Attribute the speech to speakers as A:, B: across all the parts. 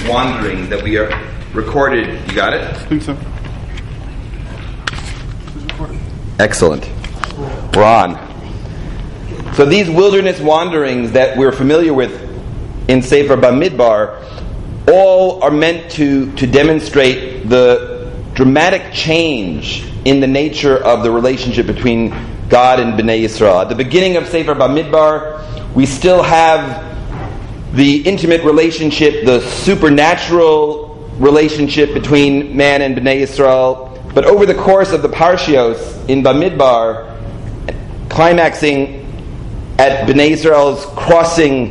A: wanderings that we are recorded. You got it?
B: I think so.
A: Excellent. We're on. So these wilderness wanderings that we're familiar with in Sefer Bamidbar all are meant to demonstrate the dramatic change in the nature of the relationship between God and Bnei Yisrael. At the beginning of Sefer Bamidbar, we still have the intimate relationship, the supernatural relationship between man and Bnei Yisrael. But over the course of the Parshios in Bamidbar, climaxing at Bnei Yisrael's crossing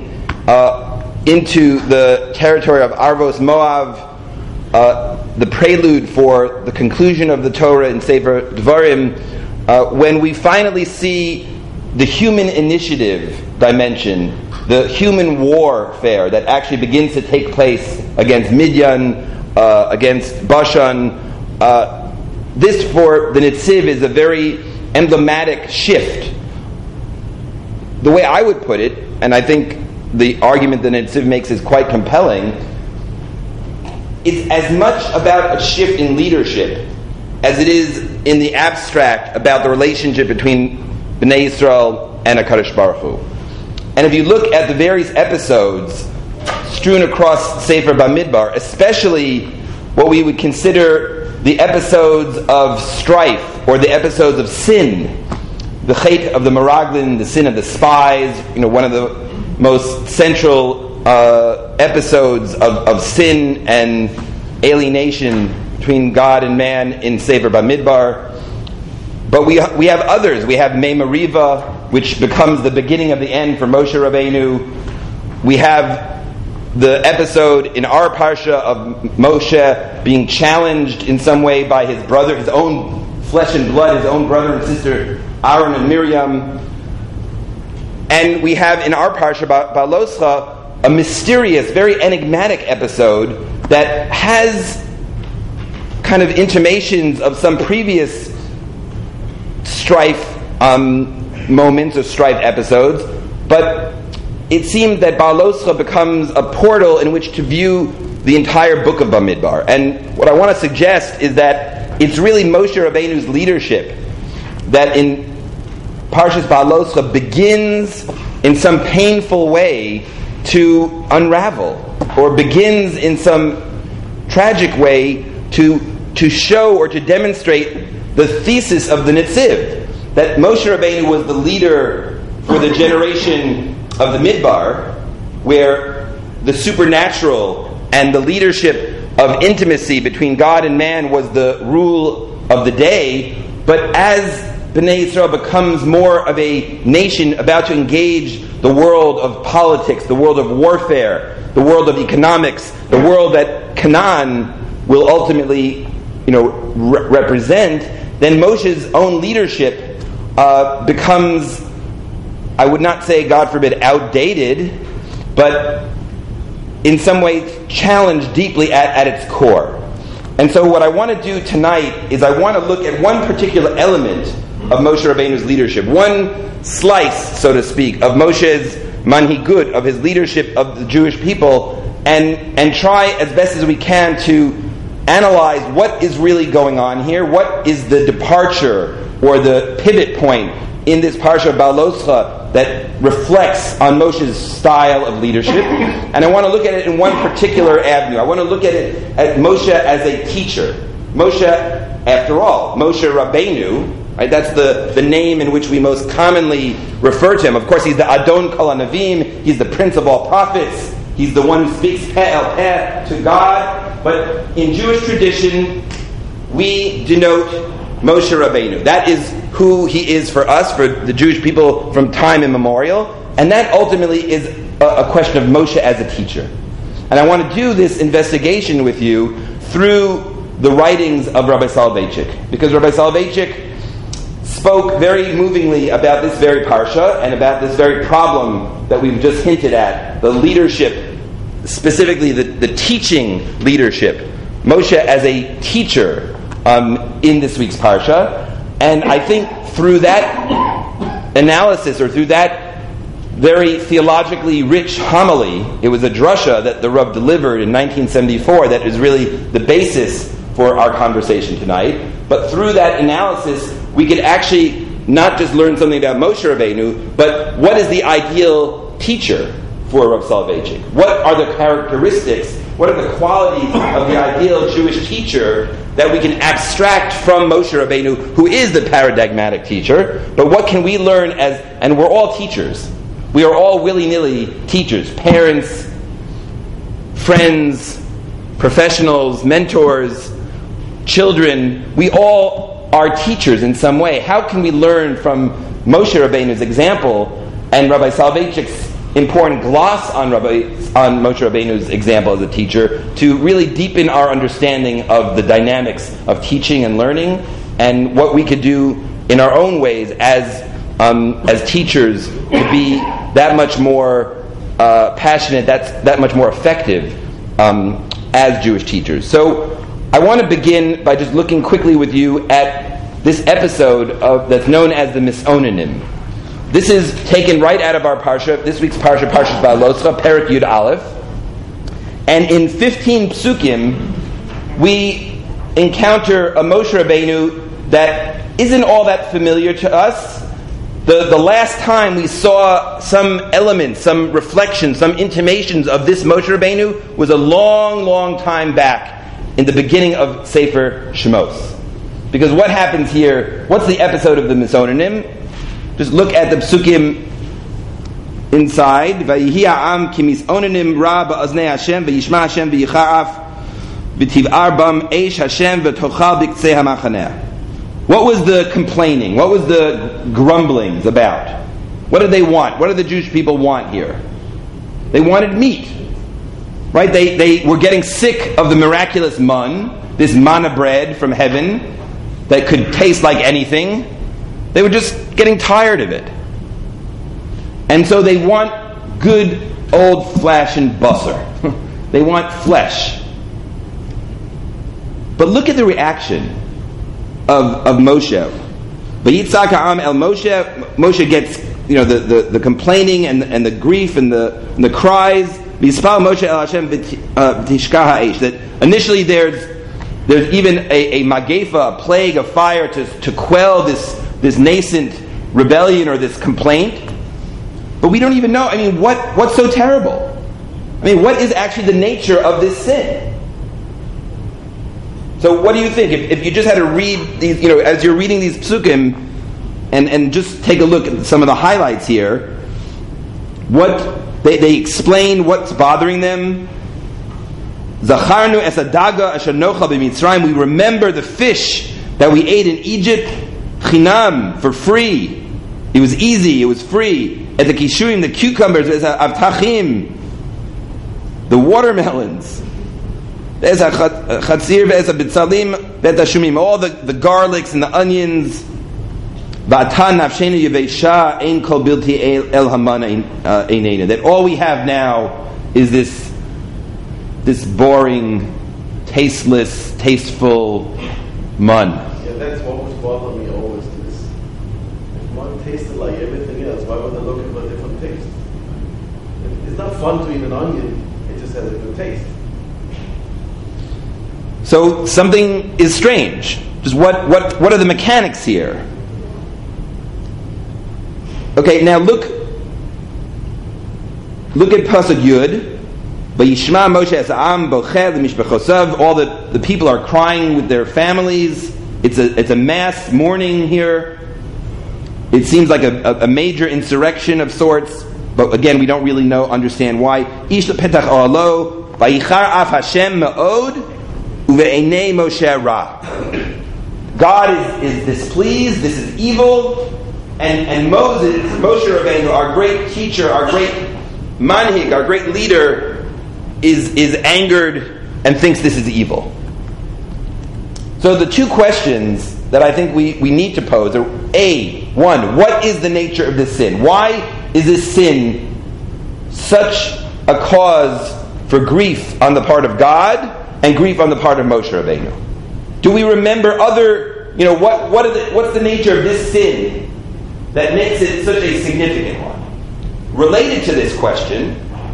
A: into the territory of Arvos Moav, the prelude for the conclusion of the Torah in Sefer Dvarim, when we finally see the human initiative dimension, the human warfare that actually begins to take place against Midian, against Bashan. This for the Netziv is a very emblematic shift. The way I would put it, and I think the argument that Netziv makes is quite compelling, it's as much about a shift in leadership as it is in the abstract about the relationship between Bnei Yisrael and HaKadosh Baruch Hu. And if you look at the various episodes strewn across Sefer Bamidbar, especially what we would consider the episodes of strife or the episodes of sin, the Chet of the Meraglin, the sin of the spies, one of the most central episodes of sin and alienation between God and man in Sefer Bamidbar. But we have others. We have Mei Meriva, which becomes the beginning of the end for Moshe Rabbeinu. We have the episode in our Parsha of Moshe being challenged in some way by his brother, his own flesh and blood, his own brother and sister, Aaron and Miriam. And we have in our Parsha, Baloscha, a mysterious, very enigmatic episode that has kind of intimations of some previous strife moments or strife episodes, but it seems that Baloscha becomes a portal in which to view the entire book of Bamidbar. And what I want to suggest is that it's really Moshe Rabbeinu's leadership that in Parshas Baloscha begins in some painful way to unravel, or begins in some tragic way to show or to demonstrate the thesis of the Netziv, that Moshe Rabbeinu was the leader for the generation of the Midbar, where the supernatural and the leadership of intimacy between God and man was the rule of the day. But as Bnei Yisrael becomes more of a nation about to engage the world of politics, the world of warfare, the world of economics, the world that Canaan will ultimately represent, then Moshe's own leadership becomes, I would not say, God forbid, outdated, but in some ways challenged deeply at its core. And so what I want to do tonight is I want to look at one particular element of Moshe Rabbeinu's leadership, one slice, so to speak, of Moshe's manhigut, of his leadership of the Jewish people, and try as best as we can to analyze what is really going on here, what is the departure or the pivot point in this Parsha of Baloscha that reflects on Moshe's style of leadership. And I want to look at it in one particular avenue. I want to look at it at Moshe as a teacher. Moshe, after all, Moshe Rabbeinu, right? That's the name in which we most commonly refer to him. Of course, he's the Adon Kol HaNavim, he's the prince of all prophets, he's the one who speaks Peh El Peh to God. But in Jewish tradition, we denote Moshe Rabbeinu. That is who he is for us, for the Jewish people from time immemorial. And that ultimately is a question of Moshe as a teacher. And I want to do this investigation with you through the writings of Rabbi Soloveitchik. Because Rabbi Soloveitchik spoke very movingly about this very parsha and about this very problem that we've just hinted at, the leadership, specifically the teaching leadership, Moshe as a teacher in this week's parsha. And I think through that analysis or through that very theologically rich homily. It was a drasha that the Rav delivered in 1974 that is really the basis for our conversation tonight. But through that analysis, we could actually not just learn something about Moshe Rabbeinu, but what is the ideal teacher for Rav Soloveitchik? What are the characteristics, what are the qualities of the ideal Jewish teacher that we can abstract from Moshe Rabbeinu, who is the paradigmatic teacher, but what can we learn as, and we're all teachers. We are all willy-nilly teachers, parents, friends, professionals, mentors, children. We all are teachers in some way. How can we learn from Moshe Rabbeinu's example and Rabbi Soloveitchik's important gloss on Moshe Rabbeinu's example as a teacher to really deepen our understanding of the dynamics of teaching and learning and what we could do in our own ways as teachers to be that much more passionate, that much more effective as Jewish teachers. So I want to begin by just looking quickly with you at this episode that's known as the Misonanim. This is taken right out of our parsha, this week's parsha, Parshas Ba'aloscha, Perek Yud Aleph. And in 15 psukim, we encounter a Moshe Rabbeinu that isn't all that familiar to us. The last time we saw some elements, some reflections, some intimations of this Moshe Rabbeinu was a long, long time back in the beginning of Sefer Shemos. Because what happens here, what's the episode of the Misonanim? Just look at the psukim inside. Vayihi ha'am ki misonanim ra ba'aznei Hashem v'yishma Hashem v'yicha'af v'tiv'ar bam eish Hashem v'tochal b'ktzei ha'machaneh. What was the complaining? What was the grumblings about? What did they want? What did the Jewish people want here? They wanted meat. Right? They were getting sick of the miraculous man, this manna bread from heaven that could taste like anything. They were just getting tired of it. And so they want good old-fashioned basar. They want flesh. But look at the reaction of Moshe. Vayitzak ha'am el Moshe. Moshe gets, the complaining and the grief and the cries. V'yispal Moshe el Hashem v'tishka ha'esh. That initially there's even a magefa, a plague, a fire to quell this nascent rebellion or this complaint. But we don't even know. What's so terrible? What is actually the nature of this sin? So what do you think? If you just had to read these, as you're reading these psukim, and just take a look at some of the highlights here, what they explain what's bothering them. Zacharnu es adaga asher nocha b'Mitzrayim. We remember the fish that we ate in Egypt, chinam, for free. It was easy, it was free. At the kishurim, the cucumbers, avtachim, the watermelons. There's a chatzir, there's a bitzalim, there's a shumim, all the garlics and the onions. That all we have now is this boring, tasteless, tasteful mun.
B: Yeah, that's what was bothering me always to this. If mun tasted like everything else, why were they looking for a different taste? It's not fun to eat an onion, it just has a good taste.
A: So something is strange. Just what are the mechanics here? Okay, now look at Pasuk Yud. Vayishma Moshe es ha'am bocheh l'mishpachosav. All the people are crying with their families. It's a mass mourning here. It seems like a major insurrection of sorts, but again, we don't really understand why. Ish lepetach o'alo vayichar af Hashem me'od. Moshe Ra. God is displeased, this is evil, and Moshe Rabbeinu, our great teacher, our great manhig, our great leader, is angered and thinks this is evil. So the two questions that I think we need to pose are, one, what is the nature of this sin? Why is this sin such a cause for grief on the part of God and grief on the part of Moshe Rabbeinu? Do we remember what's the nature of this sin that makes it such a significant one? related to this question,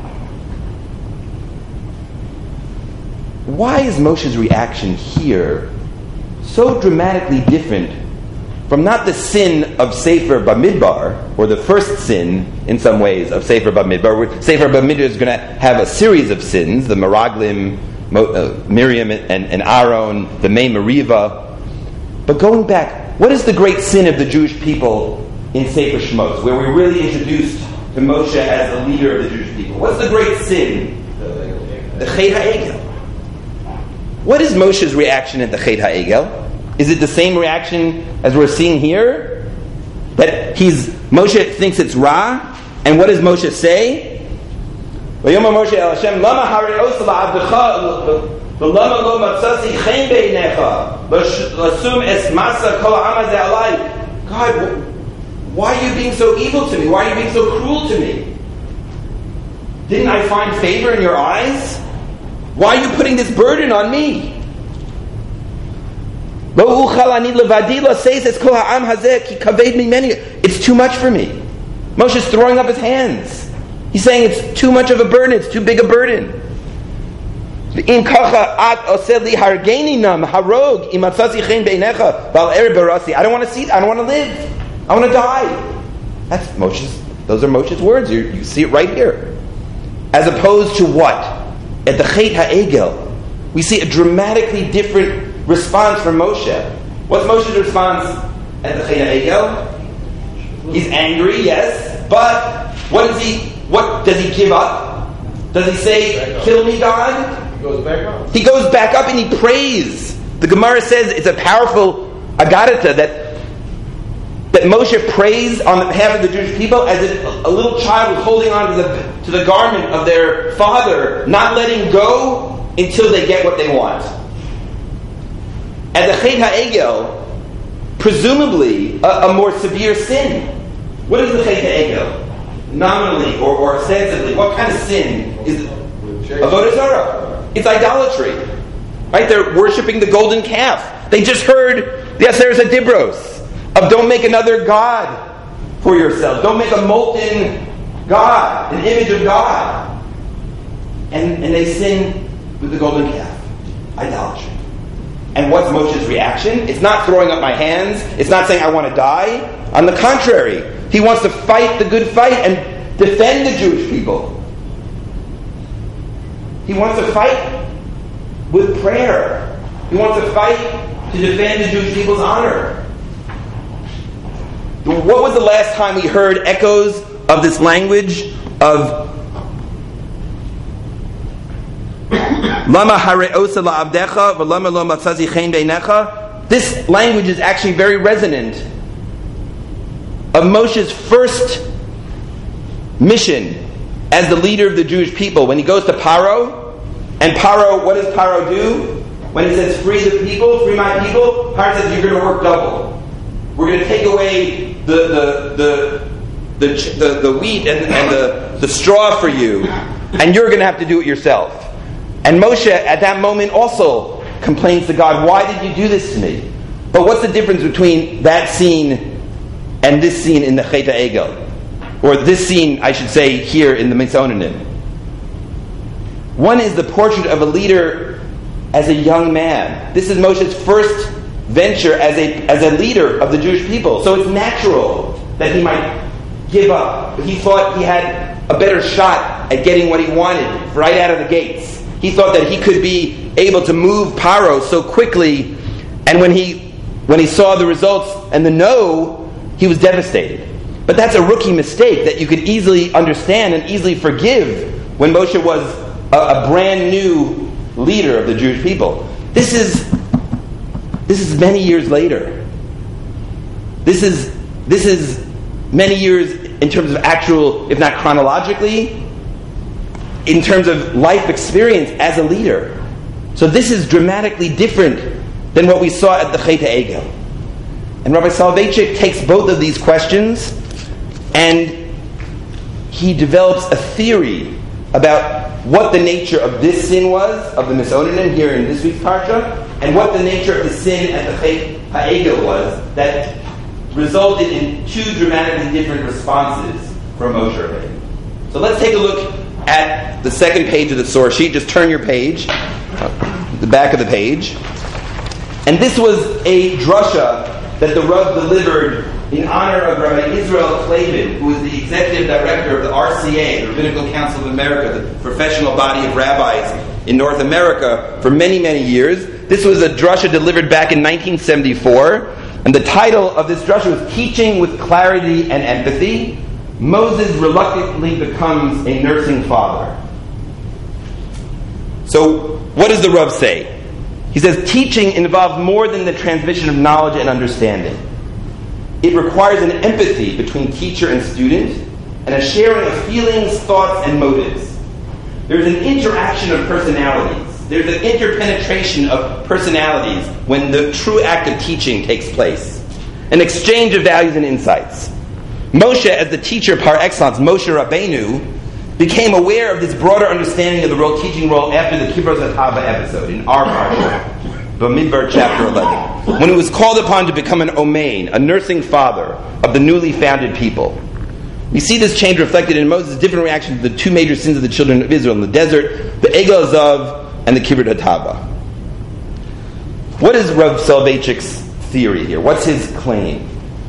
A: why is Moshe's reaction here so dramatically different from not the sin of Sefer Bamidbar, or the first sin, in some ways, of Sefer Bamidbar? Sefer Bamidbar is going to have a series of sins, the Meraglim, Miriam and Aaron, the Mei Meriva. But going back, what is the great sin of the Jewish people in Sefer Shmos, where we're really introduced to Moshe as the leader of the Jewish people? What's the great sin? The Chet HaEgel. What is Moshe's reaction at the Chet HaEgel? Is it the same reaction as we're seeing here? That Moshe thinks it's Ra, and what does Moshe say? V'yomar Moshe el Hashem, Lama hare'os la'avdecha, v'lama lo matzasi chen beinecha, l'sum es masa kol ha'am hazeh alai. God, why are you being so evil to me? Why are you being so cruel to me? Didn't I find favor in your eyes? Why are you putting this burden on me? It's too much for me. Moshe's throwing up his hands. He's saying it's too much of a burden. It's too big a burden. I don't want to see it. I don't want to live. I want to die. That's Moshe's. Those are Moshe's words. You see it right here. As opposed to what? At the Chet HaEgel, we see a dramatically different response from Moshe. What's Moshe's response at the Chet HaEgel? He's angry, yes, but what does he give up? Does he say, kill me, God?
B: He goes back up.
A: He goes back up and he prays. The Gemara says it's a powerful agadata that Moshe prays on behalf of the Jewish people as if a little child was holding on to the garment of their father, not letting go until they get what they want. At the Chet HaEgel, presumably a more severe sin. What is the Chet HaEgel? Nominally or ostensibly, what kind of sin is it? Avodah Zarah. It's idolatry. Right? They're worshipping the golden calf. They just heard the Aseret HaDibros of don't make another god for yourself. Don't make a molten god, an image of God. And they sin with the golden calf. Idolatry. And what's Moshe's reaction? It's not throwing up my hands. It's not saying I want to die. On the contrary, he wants to fight the good fight and defend the Jewish people. He wants to fight with prayer. He wants to fight to defend the Jewish people's honor. What was the last time we heard echoes of this language of Lama hare'osa la'avdecha v'lama lo matzazi chen beinecha? This language is actually very resonant of Moshe's first mission as the leader of the Jewish people. When he goes to Paro, and Paro, what does Paro do? When he says, free the people, free my people, Paro says, you're going to work double. We're going to take away the wheat and the straw for you, and you're going to have to do it yourself. And Moshe, at that moment, also complains to God, why did you do this to me? But what's the difference between that scene and this scene in the Chet HaEgel? Or this scene, I should say, here in the Mitzonanim. One is the portrait of a leader as a young man. This is Moshe's first venture as a leader of the Jewish people. So it's natural that he might give up. But he thought he had a better shot at getting what he wanted right out of the gates. He thought that he could be able to move Paro so quickly, and when he saw the results and the no, he was devastated. But that's a rookie mistake that you could easily understand and easily forgive when Moshe was a brand new leader of the Jewish people. This is many years later. This is many years in terms of actual, if not chronologically, in terms of life experience as a leader. So this is dramatically different than what we saw at the Chet HaEgel. And Rabbi Soloveitchik takes both of these questions and he develops a theory about what the nature of this sin was, of the Mitzonanim here in this week's Parsha, and what the nature of the sin at the Chet HaEgel was that resulted in two dramatically different responses from Moshe Rabbeinu. So let's take a look at the second page of the source sheet. Just turn your page, the back of the page. And this was a drasha that the Rav delivered in honor of Rabbi Israel Clavin, who is the executive director of the RCA, the Rabbinical Council of America, the professional body of rabbis in North America, for many, many years. This was a drasha delivered back in 1974, and the title of this drasha was Teaching with Clarity and Empathy. Moses reluctantly becomes a nursing father. So, what does the Rav say? He says, teaching involves more than the transmission of knowledge and understanding. It requires an empathy between teacher and student, and a sharing of feelings, thoughts, and motives. There's an interaction of personalities. There's an interpenetration of personalities when the true act of teaching takes place. An exchange of values and insights. Moshe, as the teacher par excellence, Moshe Rabbeinu, became aware of this broader understanding of the role, teaching role after the Kibbutz Hatava episode in our parsha, Bamidbar chapter 11, when he was called upon to become an Omein, a nursing father of the newly founded people. We see this change reflected in Moses' different reaction to the two major sins of the children of Israel in the desert, the Egel Azav and the Kibbutz Hatava. What is Rav Soloveitchik's theory here? What's his claim?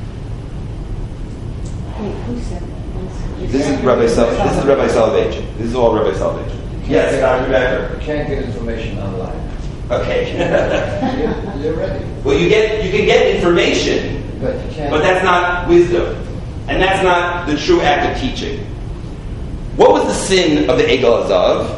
A: This is Rabbi Soloveitchik. This is all Rabbi Soloveitchik. Yes, Dr. Becker.
C: You can't get information online.
A: Okay.
C: You're ready.
A: Well, you can get information,
C: But you can't.
A: but that's not wisdom, and that's not the true act of teaching. What was the sin of the Egel Azav?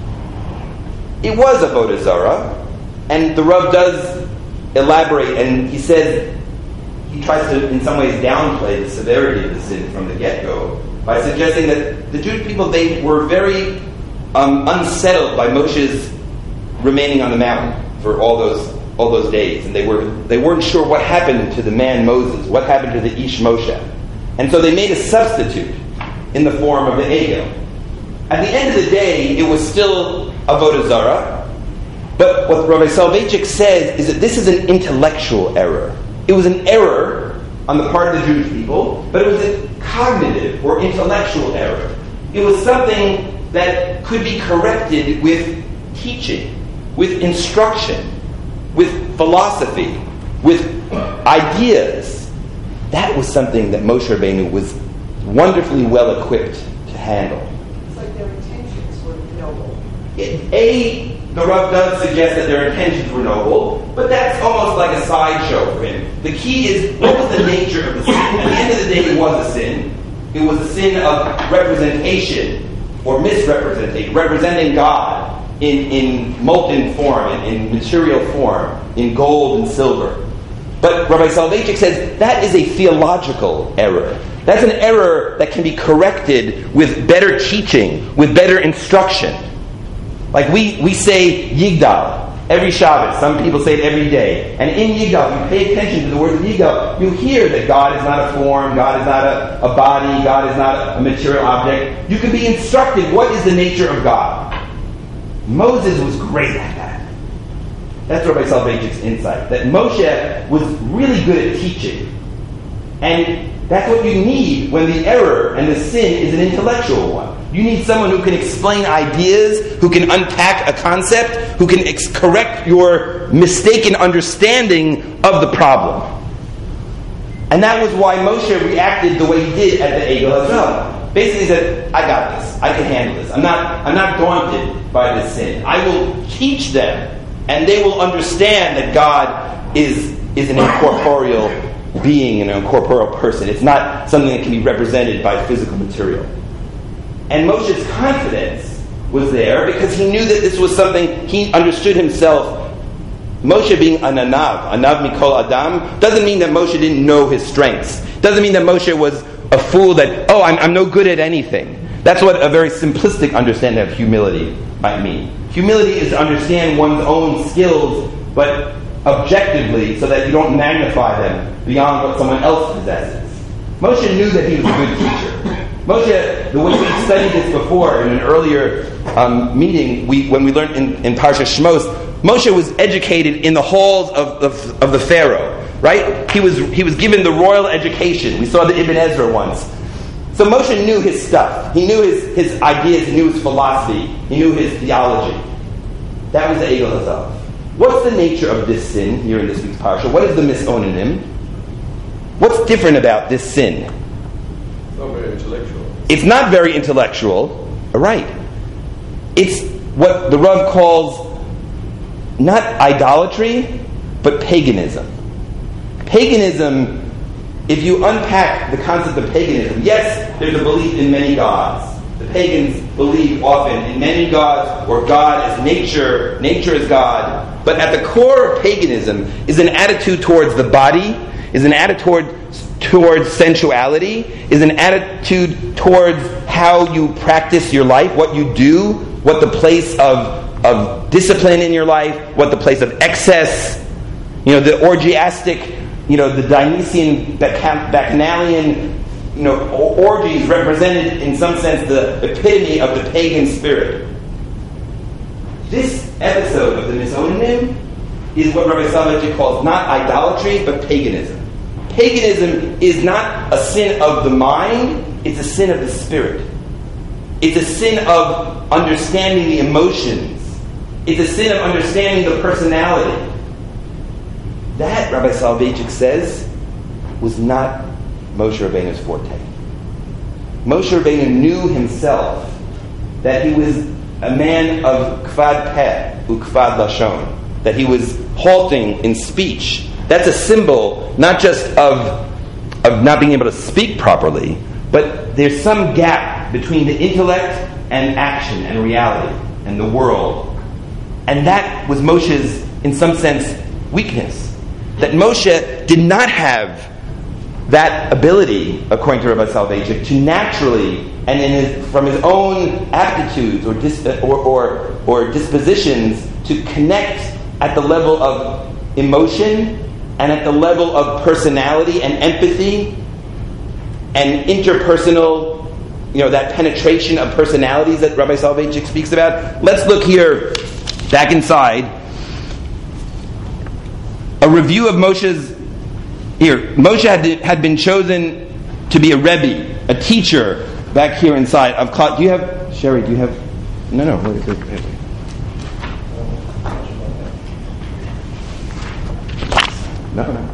A: It was Avodah Zarah, and the Rav does elaborate, and he says he tries to, in some ways, downplay the severity of the sin from the get-go by suggesting that the Jewish people, they were very unsettled by Moshe's remaining on the mountain for all those days, and they weren't sure what happened to the man Moses, what happened to the Ish Moshe, and so they made a substitute in the form of the Egel. At the end of the day, it was still Avodah Zarah, but what Rabbi Soloveitchik says is that this is an intellectual error. It was an error on the part of the Jewish people, but it was a cognitive or intellectual error. It was something that could be corrected with teaching, with instruction, with philosophy, with ideas. That was something that Moshe Rabbeinu was wonderfully well equipped to handle.
D: It's like their intentions were noble.
A: The Rav does suggest that their intentions were noble, but that's almost like a sideshow for him. The key is, what was the nature of the sin? At the end of the day, it was a sin. It was a sin of representation or misrepresentation, representing God in molten form, in material form, in gold and silver. But Rabbi Soloveitchik says that is a theological error. That's an error that can be corrected with better teaching, with better instruction. Like we say Yigdal every Shabbat. Some people say it every day. And in Yigdal, if you pay attention to the words of Yigdal, you hear that God is not a form, God is not a body, God is not a material object. You can be instructed what is the nature of God. Moses was great at that. That's Rabbi Soloveitchik's insight. That Moshe was really good at teaching. And that's what you need when the error and the sin is an intellectual one. You need someone who can explain ideas, who can unpack a concept, who can correct your mistaken understanding of the problem. And that was why Moshe reacted the way he did at the Egel Azav. Basically said, I got this. I can handle this. I'm not daunted by this sin. I will teach them, and they will understand that God is an incorporeal being, an incorporeal person. It's not something that can be represented by physical material. And Moshe's confidence was there because he knew that this was something he understood himself. Moshe being an anav mikol adam, doesn't mean that Moshe didn't know his strengths. Doesn't mean that Moshe was a fool that, I'm no good at anything. That's what a very simplistic understanding of humility might mean. Humility is to understand one's own skills, but objectively, so that you don't magnify them beyond what someone else possesses. Moshe knew that he was a good teacher. Moshe, the way we studied this before in an earlier meeting, when we learned in Parsha Shmos, Moshe was educated in the halls of the Pharaoh, right? He was given the royal education. We saw the Ibn Ezra once. So Moshe knew his stuff. He knew his ideas. He knew his philosophy. He knew his theology. That was the Egel Hazav. What's the nature of this sin here in this week's parsha? What is the misonanim? What's different about this sin?
B: It's not very intellectual.
A: It's not very intellectual. Right. It's what the Rav calls not idolatry, but paganism. Paganism, if you unpack the concept of paganism, yes, there's a belief in many gods. The pagans believe often in many gods, or God as nature is God. But at the core of paganism is an attitude towards the body, is an attitude towards sensuality, is an attitude towards how you practice your life, what you do, what the place of discipline in your life, what the place of excess, the orgiastic, the Dionysian, Bacchanalian, orgies represented in some sense the epitome of the pagan spirit. This episode of the Misonanim is what Rabbi Soloveitchik calls not idolatry, but paganism. Paganism is not a sin of the mind, it's a sin of the spirit. It's a sin of understanding the emotions. It's a sin of understanding the personality. That, Rabbi Soloveitchik says, was not Moshe Rabbeinu's forte. Moshe Rabbeinu knew himself that he was a man of kvad peh, ukvad lashon, that he was halting in speech. That's a symbol not just of not being able to speak properly, but there's some gap between the intellect and action and reality and the world. And that was Moshe's, in some sense, weakness. That Moshe did not have that ability, according to Rabbi Soloveitchik, to naturally and from his own aptitudes or dispositions to connect at the level of emotion and at the level of personality and empathy and interpersonal, that penetration of personalities that Rabbi Soloveitchik speaks about. Let's look here, back inside. A review of Moshe's... Here, Moshe had been chosen to be a Rebbe, a teacher, back here inside of Klal. Do you have... Sherry, do you have... No. No.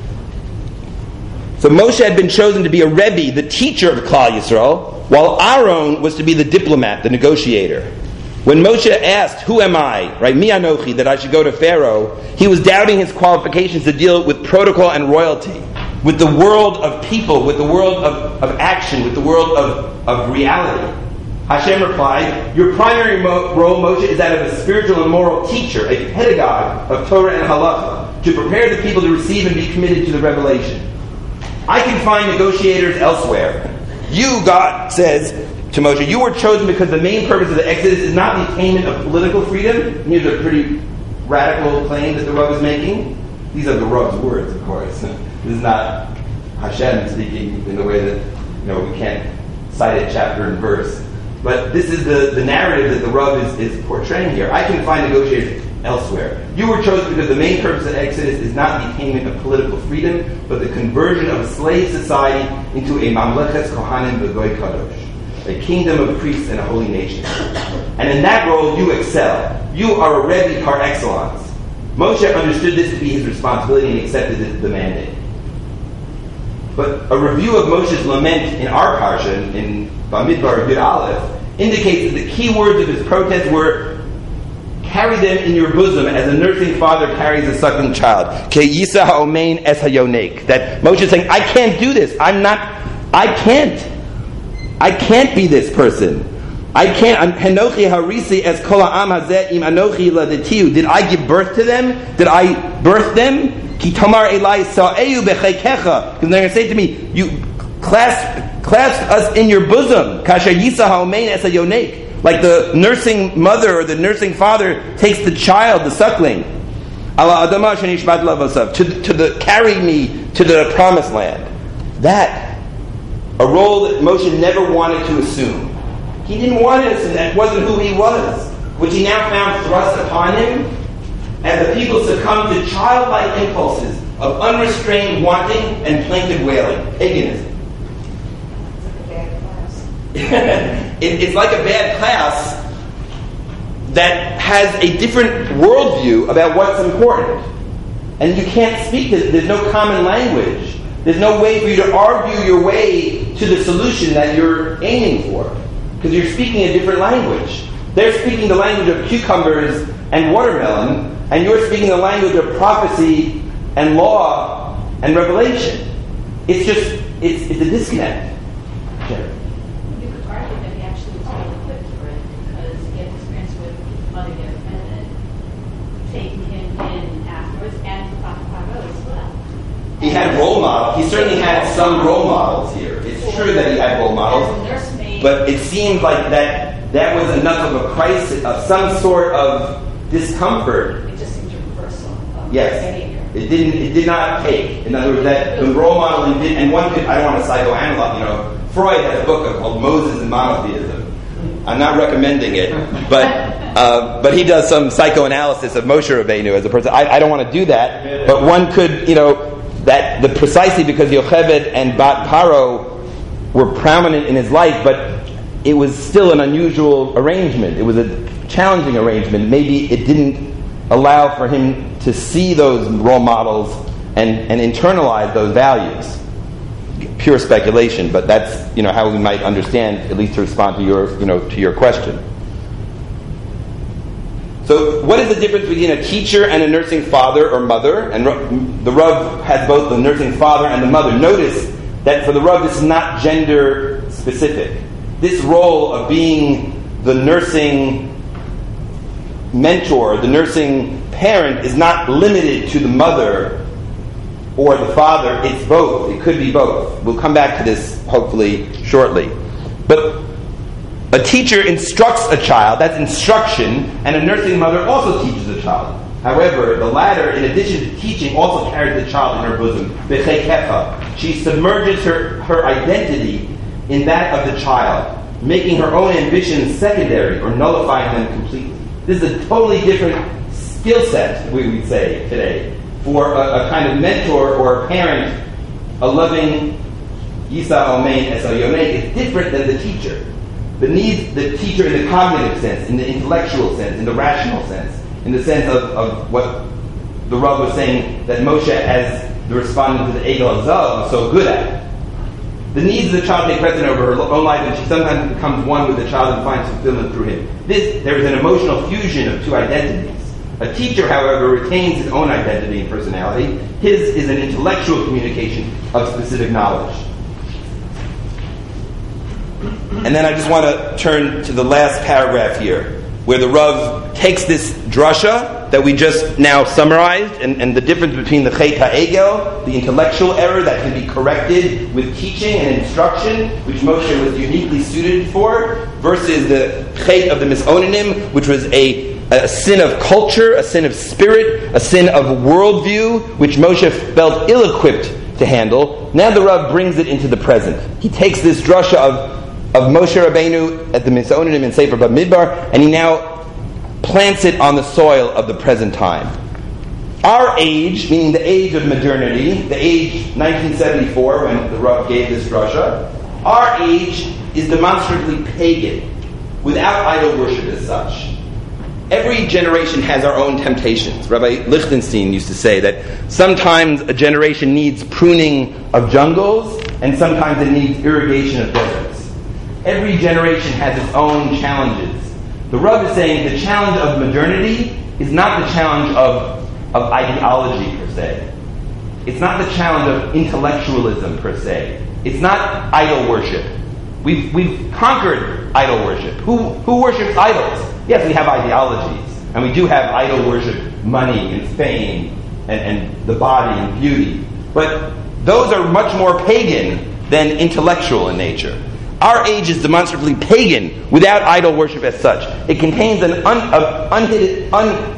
A: So Moshe had been chosen to be a Rebbe, the teacher of Klal Yisrael, while Aaron was to be the diplomat, the negotiator. When Moshe asked, "Who am I?" Right, Mi Anochi, that I should go to Pharaoh, he was doubting his qualifications to deal with protocol and royalty, with the world of people, with the world of action, with the world of reality. Hashem replied, "Your primary role, Moshe, is that of a spiritual and moral teacher, a pedagogue of Torah and Halacha, to prepare the people to receive and be committed to the revelation. I can find negotiators elsewhere. You," God says to Moshe, "you were chosen because the main purpose of the Exodus is not the attainment of political freedom." And here's a pretty radical claim that the Rav is making. These are the Rav's words, of course. This is not Hashem speaking in the way that we can't cite it chapter and verse. But this is the narrative that the Rav is portraying here. I can find negotiators elsewhere. You were chosen because the main purpose of Exodus is not the attainment of political freedom, but the conversion of a slave society into a mamleches kohanim v'goy kadosh, a kingdom of priests and a holy nation. And in that role, you excel. You are a Rebbe par excellence. Moshe understood this to be his responsibility and accepted the mandate. But a review of Moshe's lament in our parsha, in Bamidbar Yud Aleph, indicates that the key words of his protest were, "Carry them in your bosom as a nursing father carries a suckling child." Ke yisa ha'omein es hayonek. That Moshe is saying, I can't do this. I can't be this person. I can't. Henochi harisi es kol ha'am hazeh im anochi ladetiu. Did I give birth to them? Did I birth them? Ki tomar elai sa'eu bechekecha. Because they're going to say to me, you clasp us in your bosom. Kasher yisa ha'omein es hayonek. Like the nursing mother or the nursing father takes the child, the suckling. Ala adama shenishmat lavasav. To carry me to the promised land. That, a role that Moshe never wanted to assume. He didn't want to assume that wasn't who he was, which he now found thrust upon him, and the people succumbed to childlike impulses of unrestrained wanting and plaintive wailing. Paganism. it's like a bad class that has a different worldview about what's important. And you can't speak to it. There's no common language. There's no way for you to argue your way to the solution that you're aiming for. Because you're speaking a different language. They're speaking the language of cucumbers and watermelon, and you're speaking the language of prophecy and law and revelation. It's a disconnect. Jerry.
E: You could argue that he actually was well equipped for it because he had experience with his mother and taking him in afterwards, and with Dr. Poirot as well.
A: He had role models. He certainly had some role models here. It's true that he had role models, but it seemed like that was enough of a crisis, of some sort of discomfort.
E: It just seemed a reversal of
A: Yes,
E: behavior.
A: it did not take. In other words, that the role modeling did, and one could, I don't want to psychoanalyze, Freud has a book called Moses and Monotheism. I'm not recommending it, but he does some psychoanalysis of Moshe Rabbeinu as a person. I don't want to do that, but one could, that precisely because Yocheved and Bat Paro were prominent in his life, but it was still an unusual arrangement. It was a challenging arrangement. Maybe it didn't allow for him to see those role models and internalize those values. Pure speculation, but that's how we might understand, at least to respond to your question. So, what is the difference between a teacher and a nursing father or mother? And the Rav has both the nursing father and the mother. Notice that for the Rav, this is not gender specific. This role of being the nursing mentor, the nursing parent, is not limited to the mother or the father. It's both. It could be both. We'll come back to this hopefully shortly. But a teacher instructs a child, that's instruction, and a nursing mother also teaches a child. However, the latter, in addition to teaching, also carries the child in her bosom. B'chekefa. She submerges her identity in that of the child, making her own ambitions secondary or nullifying them completely. This is a totally different skill set, we would say today, for a kind of mentor or a parent, a loving Yisa Omein Esa Yonei. It's different than the teacher. The teacher in the cognitive sense, in the intellectual sense, in the rational sense, in the sense of what the Rav was saying that Moshe, as the respondent to the Egel Zav, was so good at. The needs of the child take precedent over her own life, and she sometimes becomes one with the child and finds fulfillment through him. There is an emotional fusion of two identities. A teacher, however, retains his own identity and personality. His is an intellectual communication of specific knowledge. And then I just want to turn to the last paragraph here, where the Rav takes this drasha that we just now summarized, and the difference between the Chet HaEgel, the intellectual error that can be corrected with teaching and instruction, which Moshe was uniquely suited for, versus the Chet of the Misonanim, which was a sin of culture, a sin of spirit, a sin of worldview, which Moshe felt ill-equipped to handle. Now the Rav brings it into the present. He takes this drasha of Moshe Rabbeinu at the Misonanim in Sefer Bamidbar, and he now plants it on the soil of the present time. Our age, meaning the age of modernity, the age 1974 when the Rav gave this drasha, our age is demonstrably pagan, without idol worship as such. Every generation has our own temptations. Rabbi Lichtenstein used to say that sometimes a generation needs pruning of jungles, and sometimes it needs irrigation of deserts. Every generation has its own challenges. The Rav is saying the challenge of modernity is not the challenge of ideology per se. It's not the challenge of intellectualism per se. It's not idol worship. We've conquered idol worship. Who worships idols? Yes, we have ideologies, and we do have idol worship, money and fame and the body and beauty. But those are much more pagan than intellectual in nature. Our age is demonstrably pagan without idol worship as such. It contains an uninhibited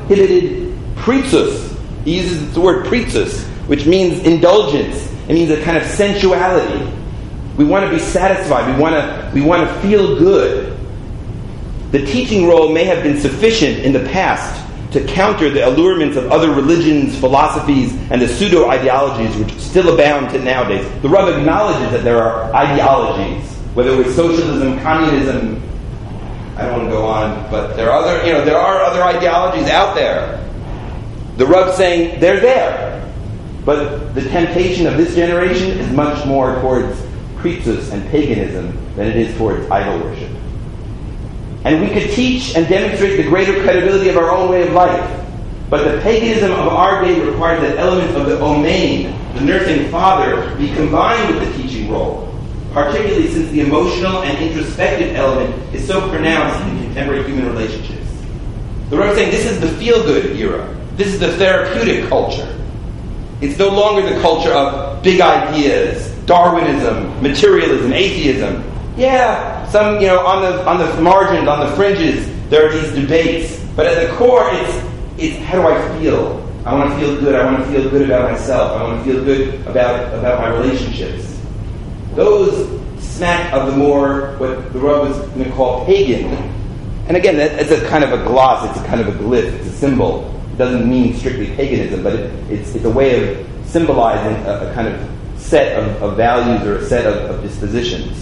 A: pritzus. He uses the word pritzus, which means indulgence. It means a kind of sensuality. We want to be satisfied. We want to feel good. The teaching role may have been sufficient in the past to counter the allurements of other religions, philosophies, and the pseudo-ideologies which still abound to nowadays. The Rav acknowledges that there are ideologies whether it was socialism, communism. I don't want to go on, but there are other ideologies out there. The Rebbe saying they're there, but the temptation of this generation is much more towards Kritzus and paganism than it is towards idol worship. And we could teach and demonstrate the greater credibility of our own way of life, but the paganism of our day requires that element of the Omein, the nursing father, be combined with the teaching role, particularly since the emotional and introspective element is so pronounced in contemporary human relationships. The Rebbe is saying this is the feel-good era. This is the therapeutic culture. It's no longer the culture of big ideas, Darwinism, materialism, atheism. Yeah, some, on the margins, on the fringes, there are these debates. But at the core, it's how do I feel? I want to feel good. I want to feel good about myself. I want to feel good about my relationships. Those smack of the more, what the Rebbe was going to call pagan. And again, it's a kind of a gloss, it's a kind of a glyph, it's a symbol. It doesn't mean strictly paganism, but it's a way of symbolizing a kind of set of values or a set of dispositions.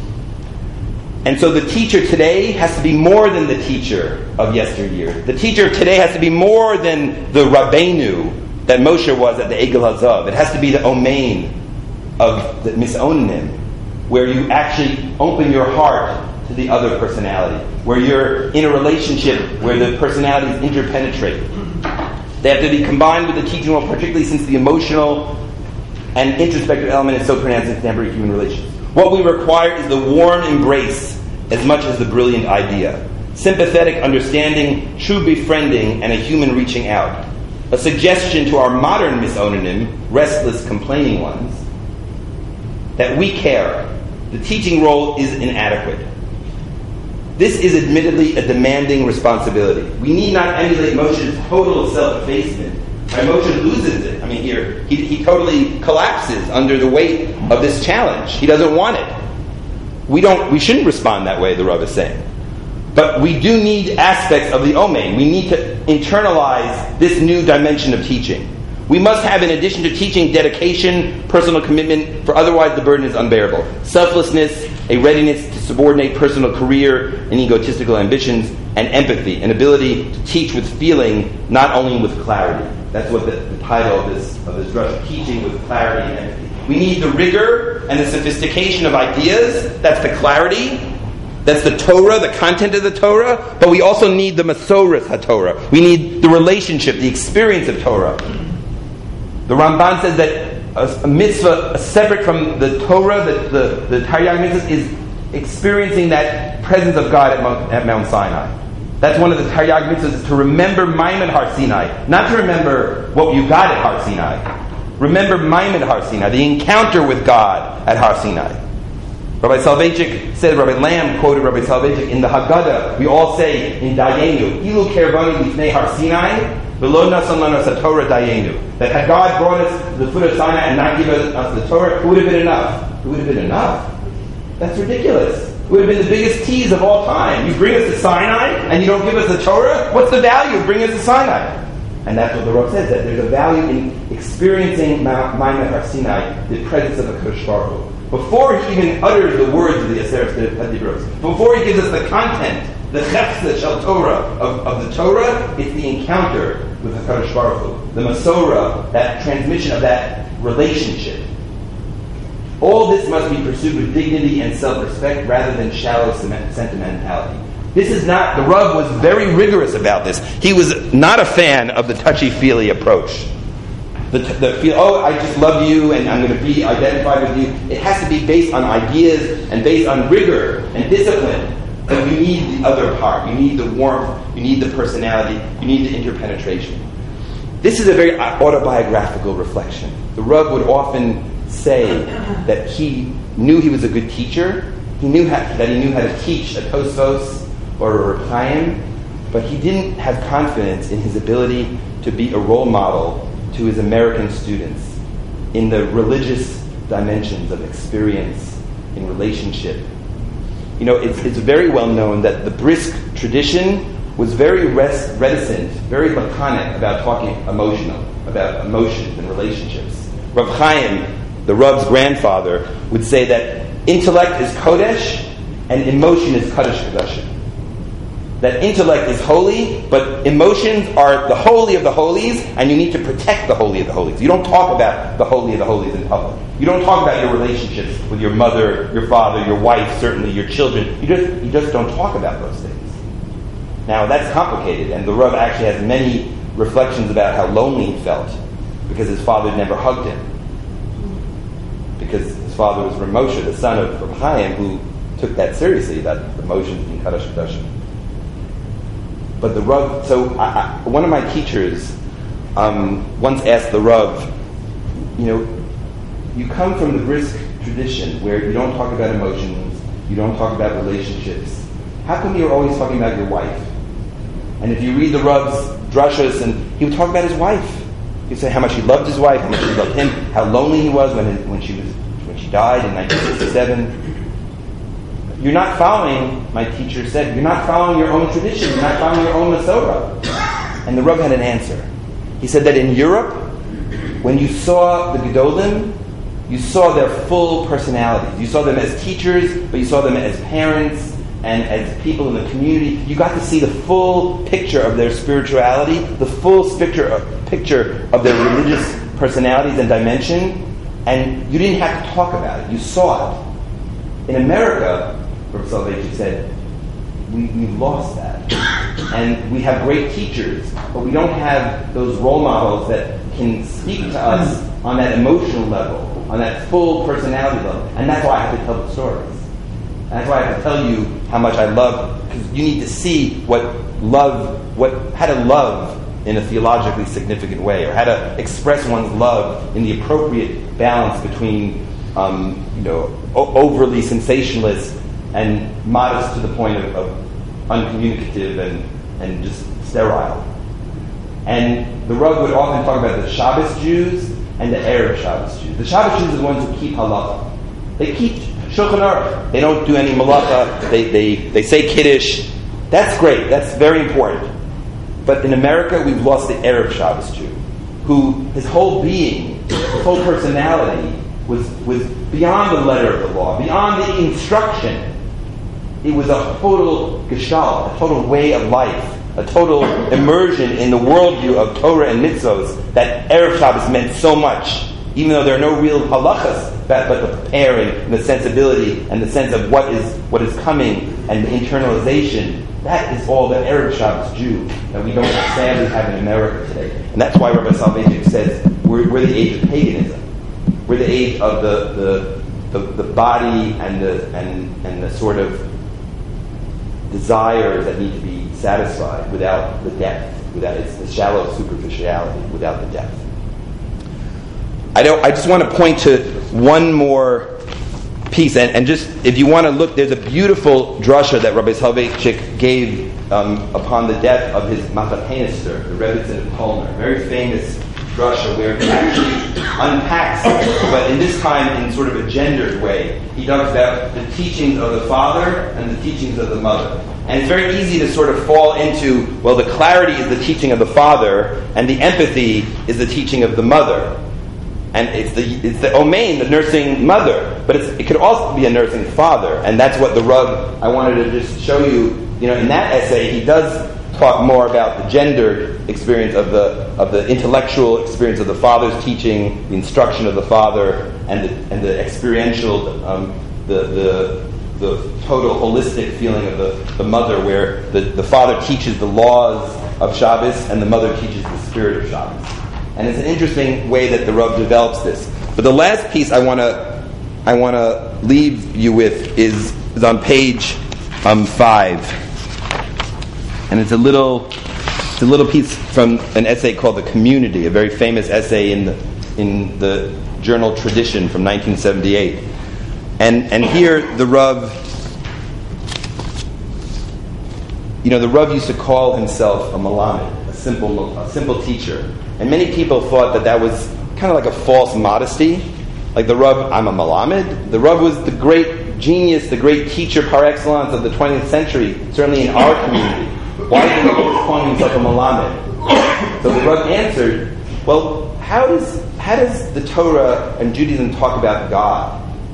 A: And so the teacher today has to be more than the teacher of yesteryear. The teacher today has to be more than the Rabbeinu that Moshe was at the Egel Hazav. It has to be the Omein of the Misonim, where you actually open your heart to the other personality, where you're in a relationship where the personalities interpenetrate. They have to be combined with the teaching role, particularly since the emotional and introspective element is so pronounced in contemporary human relations. What we require is the warm embrace as much as the brilliant idea. Sympathetic understanding, true befriending, and a human reaching out. A suggestion to our modern misonim, restless, complaining ones, that we care. The teaching role is inadequate. This is admittedly a demanding responsibility. We need not emulate Moshe's total self-effacement. Moshe loses it. I mean, here, he totally collapses under the weight of this challenge. He doesn't want it. We shouldn't respond that way, the Rav is saying. But we do need aspects of the Omein. We need to internalize this new dimension of teaching. We must have, in addition to teaching, dedication, personal commitment, for otherwise the burden is unbearable. Selflessness, a readiness to subordinate personal career and egotistical ambitions, and empathy, an ability to teach with feeling, not only with clarity. That's what the title of this drush, teaching with clarity and empathy. We need the rigor and the sophistication of ideas. That's the clarity. That's the Torah, the content of the Torah. But we also need the Masoras HaTorah. We need the relationship, the experience of Torah. The Ramban says that a mitzvah separate from the Torah, the Taryag mitzvah, is experiencing that presence of God at Mount Sinai. That's one of the Taryag mitzvahs, is to remember Maimon Har Sinai. Not to remember what you got at Har Sinai. Remember Maimon Har Sinai, the encounter with God at Har Sinai. Rabbi Soloveitchik said, Rabbi Lamb quoted Rabbi Soloveitchik in the Haggadah. We all say in Dayenu, Ilu Kervanu Lifnei Har Sinai, V'lo nasan lanu Torah Dayenu. That had God brought us to the foot of Sinai and not given us the Torah, it would have been enough. It would have been enough. That's ridiculous. It would have been the biggest tease of all time. You bring us to Sinai and you don't give us the Torah? What's the value of bringing us to Sinai? And that's what the Rav says, that there's a value in experiencing Maimon Har Sinai, the presence of a Kadosh Baruch Hu. Before he even utters the words of the Aseret HaDibros, before he gives us the content, the Chefza Shel Torah of the Torah, it's the encounter with the Kadosh Baruch Hu, the Masorah, that transmission of that relationship. All this must be pursued with dignity and self-respect rather than shallow sentimentality. This is not, the Rav was very rigorous about this. He was not a fan of the touchy-feely approach. The feel, I just love you and I'm going to be identified with you. It has to be based on ideas and based on rigor and discipline. But you need the other part. You need the warmth. You need the personality. You need the interpenetration. This is a very autobiographical reflection. The Rav would often say that he knew he was a good teacher. He knew that he knew how to teach a Tosfos or a Reb Chaim, but he didn't have confidence in his ability to be a role model to his American students in the religious dimensions of experience, in relationship. It's very well known that the Brisk tradition was very reticent, very laconic about talking about emotions and relationships. Reb Chaim, the Rav's grandfather, would say that intellect is kodesh and emotion is kadosh kadashim. That intellect is holy, but emotions are the holy of the holies, and you need to protect the holy of the holies. You don't talk about the holy of the holies in public. You don't talk about your relationships with your mother, your father, your wife, certainly your children. You just don't talk about those things. Now, that's complicated, and the Rav actually has many reflections about how lonely he felt because his father never hugged him. Because his father was Rav Moshe, the son of Rav Chaim, who took that seriously, about emotions being kadosh kadashim. But the Rav, so one of my teachers once asked the Rav, you come from the brisk tradition where you don't talk about emotions, you don't talk about relationships. How come you're always talking about your wife? And if you read the Rav's drashas, and he would talk about his wife. He'd say how much he loved his wife, how much he loved him, how lonely he was when she died in 1967. You're not following, my teacher said, you're not following your own tradition, you're not following your own Masorah. And the Rav had an answer. He said that in Europe, when you saw the Gedolim, you saw their full personalities. You saw them as teachers, but you saw them as parents and as people in the community. You got to see the full picture of their spirituality, the full picture of their religious personalities and dimension, and you didn't have to talk about it. You saw it. In America, Rav Soloveitchik said, we've lost that. And we have great teachers, but we don't have those role models that can speak to us on that emotional level, on that full personality level. And that's why I have to tell the stories. And that's why I have to tell you how much I love, because you need to see how to love in a theologically significant way, or how to express one's love in the appropriate balance between overly sensationalist and modest to the point of uncommunicative and just sterile. And the Rav would often talk about the Shabbos Jews and the Erev Shabbos Jews. The Shabbos Jews are the ones who keep halacha. They keep Shulchan Aruch. They don't do any malacha. They say Kiddush. That's great. That's very important. But in America, we've lost the Erev Shabbos Jew, who his whole being, his whole personality was beyond the letter of the law, beyond the instruction. It was a total gestalt, a total way of life, a total immersion in the worldview of Torah and mitzvos that Erev Shabbos meant so much, even though there are no real halachas, but the preparing and the sensibility and the sense of what is coming and the internalization. That is all the Erev Shabbos Jew that we don't sadly have in America today. And that's why Rabbi Soloveitchik says we're the age of paganism. We're the age of the body and the sort of desires that need to be satisfied without the depth, without the shallow superficiality, without the depth. I just want to point to one more piece, and just if you want to look, there's a beautiful drasha that Rabbi Soloveitchik gave upon the death of his Machatenister, the Rebbetzin of Kolner, very famous drasha where he actually unpacks, but in this time in sort of a gendered way. He talks about the teachings of the father and the teachings of the mother. And it's very easy to sort of fall into, well, the clarity is the teaching of the father, and the empathy is the teaching of the mother. And it's the omein, the nursing mother, but it could also be a nursing father, and that's what the Rav, I wanted to just show you. In that essay, he does talk more about the gendered experience of the intellectual experience of the father's teaching, the instruction of the father, and the experiential, the total holistic feeling of the mother, where the father teaches the laws of Shabbos and the mother teaches the spirit of Shabbos. And it's an interesting way that the Rav develops this. But the last piece I want to leave you with is on page 5, and it's a little piece from an essay called "The Community," a very famous essay in the journal Tradition from 1978. And here the Rav, the Rav used to call himself a malamed, a simple teacher. And many people thought that was kind of like a false modesty. Like the Rav, I'm a malamed. The Rav was the great genius, the great teacher par excellence of the 20th century, certainly in our community. Why did the Rav call himself a malamed? So the Rav answered, well, how does the Torah and Judaism talk about God?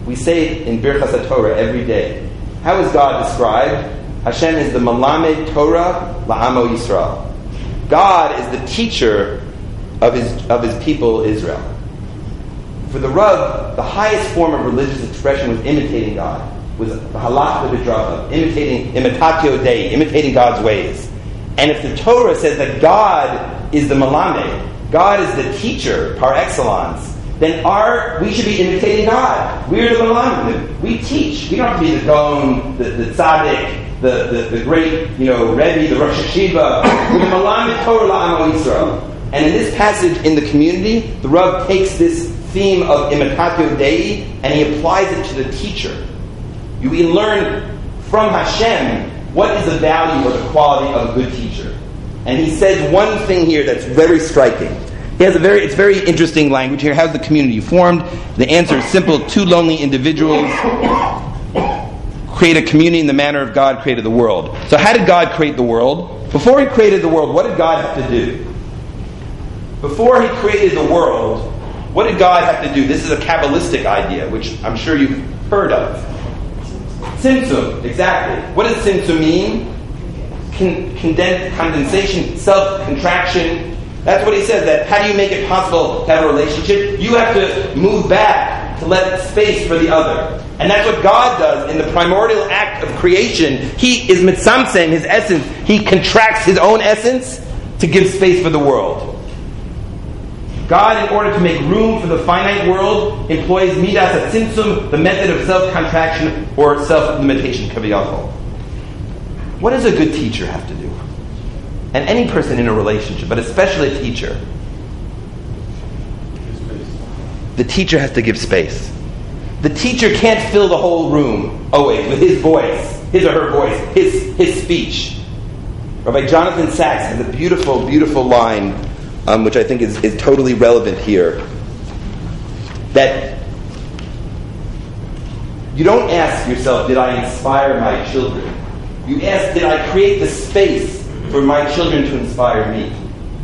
A: We say it in Birchas HaTorah every day. How is God described? Hashem is the Malamed Torah La'amo Yisrael. God is the teacher of his people Israel. For the Rav, the highest form of religious expression was imitating God. Was the halach v'bidracha, imitatio Dei, imitating God's ways. And if the Torah says that God is the Malamed, God is the teacher par excellence, then we should be imitating God. We're the Malamed. We teach. We don't have to be the Gaon, the Tzaddik, the great, Rebbe, the Rosh Hashiva. We're the Malamed Torah La'amo Yisrael. And in this passage in the community, the Rav takes this theme of imitatio Dei and he applies it to the teacher. We learn from Hashem what is the value or the quality of a good teacher. And he says one thing here that's very striking. It's very interesting language here. How's the community formed? The answer is simple. Two lonely individuals create a community in the manner of God created the world. So how did God create the world? Before he created the world, what did God have to do? Before he created the world, what did God have to do? This is a Kabbalistic idea, which I'm sure you've heard of. Tzimtzum, exactly. What does tzimtzum mean? Condensation, self-contraction. That's what he says, that how do you make it possible to have a relationship? You have to move back to let space for the other. And that's what God does in the primordial act of creation. He is mitzamtzem, his essence. He contracts his own essence to give space for the world. God, in order to make room for the finite world, employs midas hatzimtzum, the method of self-contraction or self-limitation, kaviyachol. What does a good teacher have to do? And any person in a relationship, but especially a teacher. The teacher has to give space. The teacher can't fill the whole room always with his voice, his or her voice, his speech. Rabbi Jonathan Sachs has a beautiful, beautiful line, which I think is totally relevant here. That you don't ask yourself, did I inspire my children? You ask, did I create the space for my children to inspire me?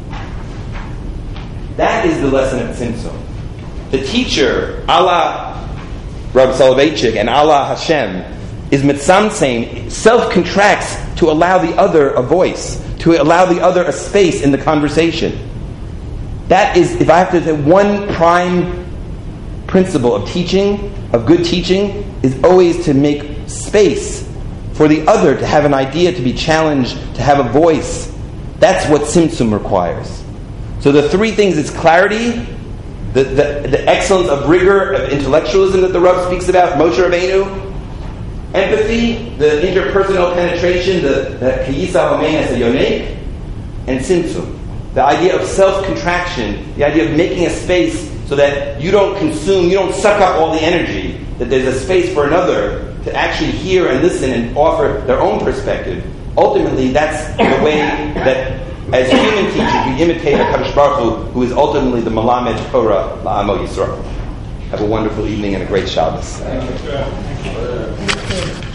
A: That is the lesson of Tzimtzum. The teacher, Allah Rabbi Soloveitchik and Allah Hashem, is mitzamtzem, self-contracts to allow the other a voice, to allow the other a space in the conversation. That is, if I have to say, one prime principle of teaching, of good teaching, is always to make space for the other to have an idea, to be challenged, to have a voice. That's what Tzimtzum requires. So the three things is clarity, the excellence of rigor, of intellectualism that the Rav speaks about, Moshe Rabbeinu, empathy, the interpersonal penetration, the Kiyisa Omein as a Yonek, and Tzimtzum. The idea of self-contraction, the idea of making a space so that you don't consume, you don't suck up all the energy, that there's a space for another to actually hear and listen and offer their own perspective. Ultimately, that's the way that as human teachers we imitate HaKadosh Baruch Hu, who is ultimately the Malamed Torah La'amo Yisrael. Have a wonderful evening and a great Shabbos.
B: Thank you.